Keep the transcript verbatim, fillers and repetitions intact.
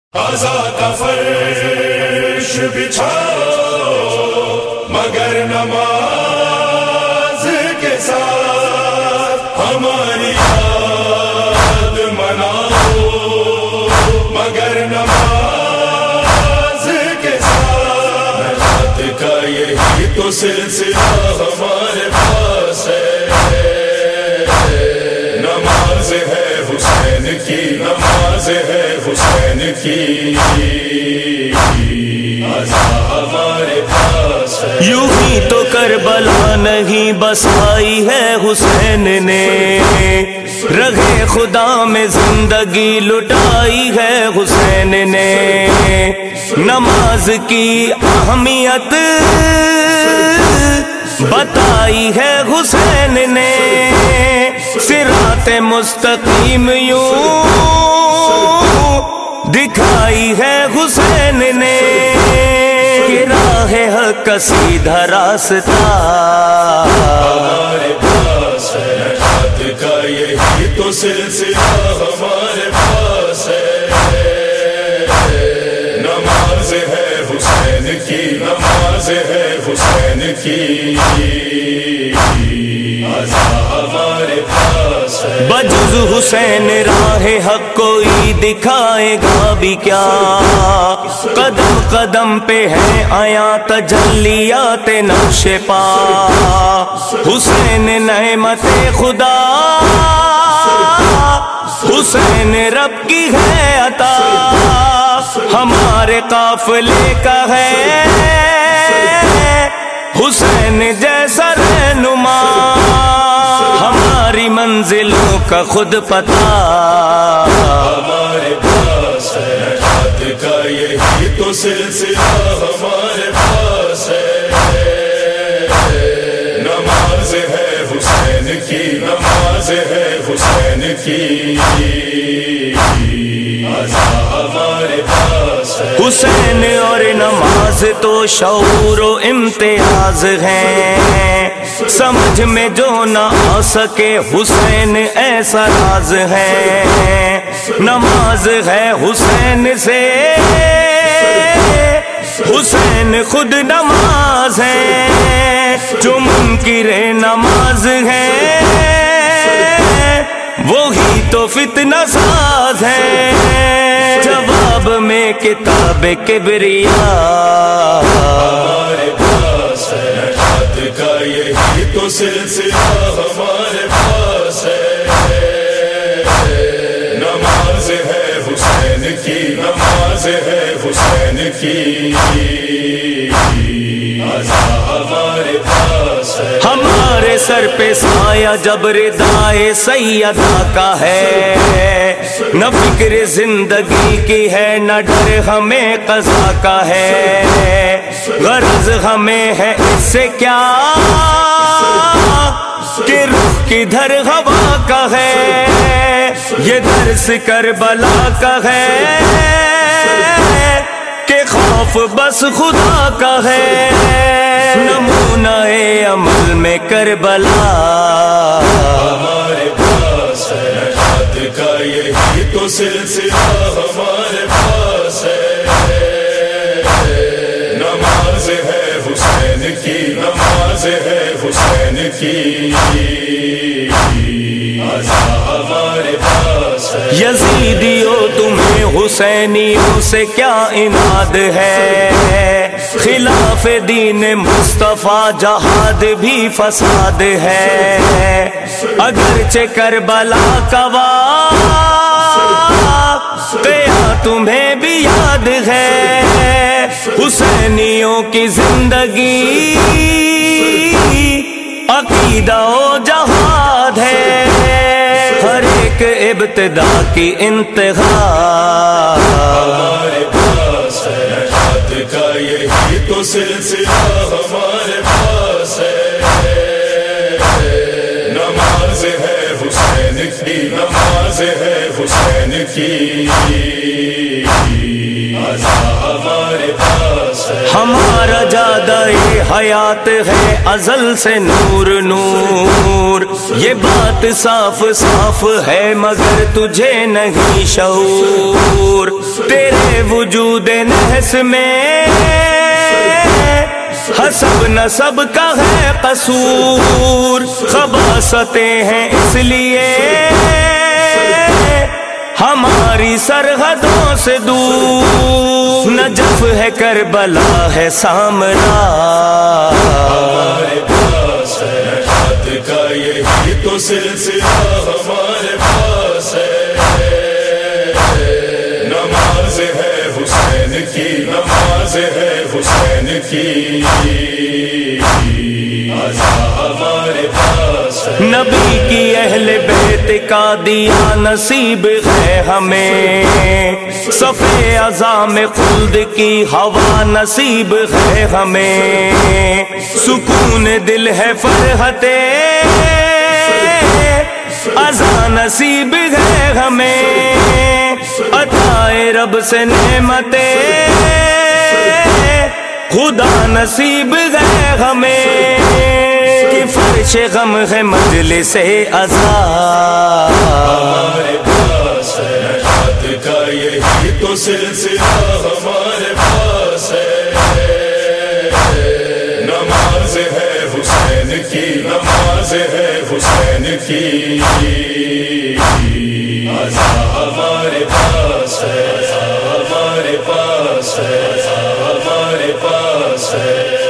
آزاد کا فرش بچھاؤ مگر نماز کے ساتھ ہماری یاد مناؤ مگر نماز کے ساتھ نجات کا یہی تو سلسلہ ہمارے پاس ہے نماز ہے حسین کی نماز ہے حسین کی ہمارے پاس ہے یوں ہی تو کربلا نہیں بسائی ہے حسین نے رہے خدا میں زندگی لٹائی ہے حسین نے نماز کی اہمیت بتائی ہے حسین نے صراط مستقیم یوں دکھائی ہے حسین نے کہ راہ حق کا سیدھا راستہ ہمارے پاس ہے نجات کا یہی تو سلسلہ ہمارے پاس ہے نماز ہے حسین کی نماز ہے حسین کی ہمارے پاس ہے بجز حسین راہ حق کوئی دکھائے گا بھی کیا قدم قدم پہ ہے آیا تجلیات نقش پا حسین نعمت خدا حسین رب کی ہے عطا ہمارے قافلے کا ہے حسین جیسا رہنما ہماری منزلوں کا خود پتہ ہمارے پاس ہے نجات کا یہی تو سلسلہ ہمارے پاس ہے نماز ہے حسین کی نماز ہے حسین کی ہمارے پاس ہے حسین اور نماز تو شعور و امتیاز ہیں سمجھ میں جو نہ آ سکے حسین ایسا راز ہے نماز ہے حسین سے حسین خود نماز ہے جو منکر نماز ہے وہی تو فتنہ ساز ہے جواب میں کتاب کبریا ہمارے پاس ہے نجات کا یہی تو سلسلہ ہمارے پاس ہے نماز ہے حسین کی نماز ہے حسین کی ہمارے پاس ہے ہمارے سر پہ سایہ جب ردائے سیدہ کا ہے نہ فکر زندگی کی ہے نہ ڈر ہمیں قضا کا ہے غرض ہمیں ہے اس سے کیا کہ رخ کدھر ہوا کا ہے یہ درس کربلا کا ہے کہ خوف بس خدا کا ہے نمونہ عمل میں کربلا ہمارے پاس ہے نجات کا یہی تو سلسلہ ہمارے پاس ہے نماز ہے حسین کی نماز ہے حسین کی ہمارے پاس ہے یزیدیو تمہیں حسینیوں سے کیا اناد ہے خلاف دین مصطفیٰ جہاد بھی فساد ہے اگرچہ کربلا کا واقعہ تمہیں بھی یاد ہے حسینیوں کی زندگی عقیدہ و جہاد ہے ہر ایک ابتدا کی انتہا ہمارے پاس ہے نجات کا یہی تو سلسلہ ہمارے پاس ہے نماز ہے حسین کی نماز ہے حسین کی آزا ہمارے پاس ہے، ہمارا جادہ حیات ہے ازل سے نور نور، یہ بات صاف صاف ہے مگر تجھے نہیں شعور، تیرے وجود نحس میں حسب نسب کا ہے قصور، خباثتیں ہیں اس لیے ہماری سرحدوں سے دور، نجف ہے کربلا ہے سامرا، ہمارے پاس ہے نجات کا یہی تو سلسلہ ہمارے پاس ہے، نماز ہے حسین کی، نماز ہے حسین کی، آزا ہمارے پاس ہے، نبی کی اہل بیت کا دیا نصیب ہے ہمیں، صفے عظام خلد کی ہوا نصیب ہے ہمیں، سکون دل ہے فرحت عزا نصیب ہے ہمیں، عطائے رب سے نعمتیں خدا نصیب ہے ہمیں، کہ فرش غم ہے مجلس عزا، ہمارے پاس ہے نجات کا یہی تو سلسلہ ہمارے پاس ہے، نماز ہے حسین کی، نماز ہے حسین کی، آزا ہمارے پاس ہے، ہمارے پاس ہے، ہمارے پاس ہے۔